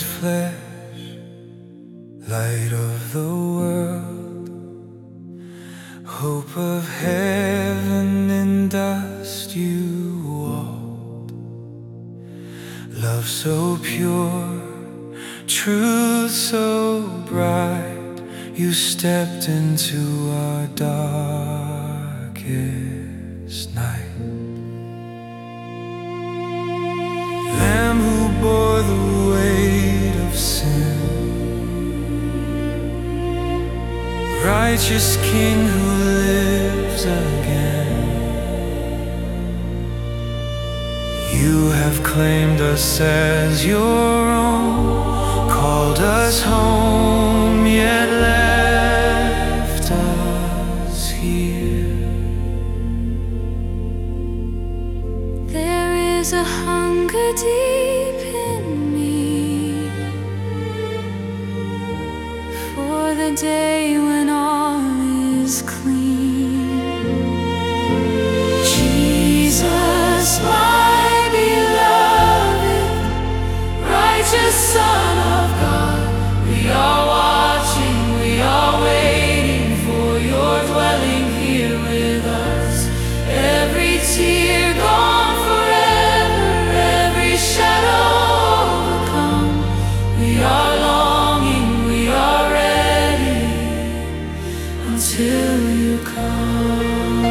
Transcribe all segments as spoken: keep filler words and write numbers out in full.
made flesh, light of the world, hope of heaven, in dust you walked. Love so pure, truth so bright, you stepped into our darkest night. Lamb who bore the weight of sin, righteous King who lives again. You have claimed us as your own, called us home, yet left us here. There is a hunger deep in me for the day when all is clean. Jesus, my beloved, righteous Son of God, we are watching, we are waiting for your dwelling here with us. Every tear gone forever, every shadow overcome. We are longing, we are ready until you come.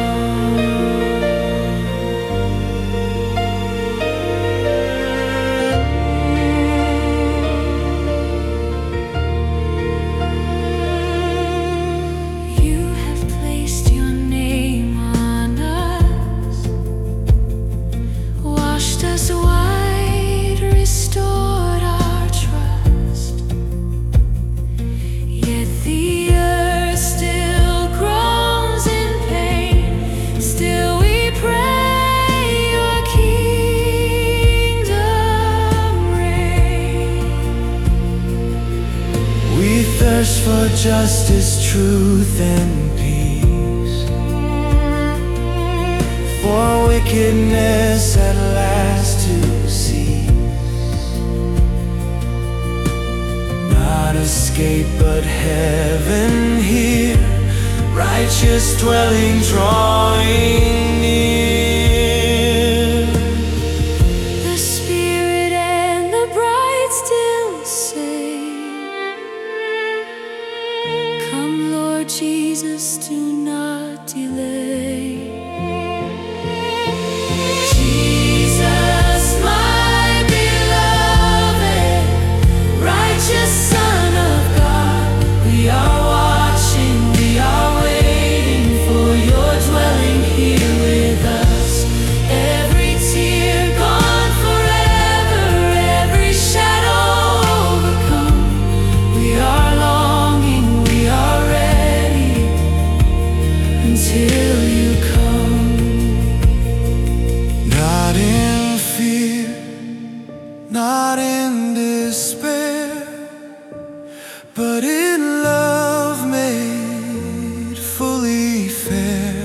Thirst for justice, truth, and peace, for wickedness at last to cease. Not escape but heaven here, righteous dwelling drawing near. The Spirit and the bride still say, come, Lord Jesus, do not delay. Jesus, my beloved, righteous Son of God, we are watching, we are waiting for your dwelling here with us. Every tear gone forever, every shadow overcome. We are longing, we are ready until you come. Not in fear, not in despair, but in love made fully fair.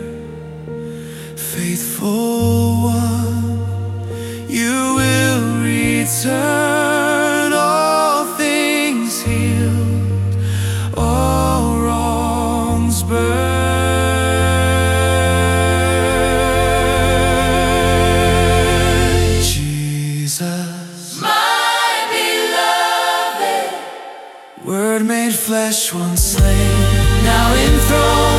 Faithful one, you will return, all things healed, all wrongs burned. Word made flesh, once slain, now enthroned.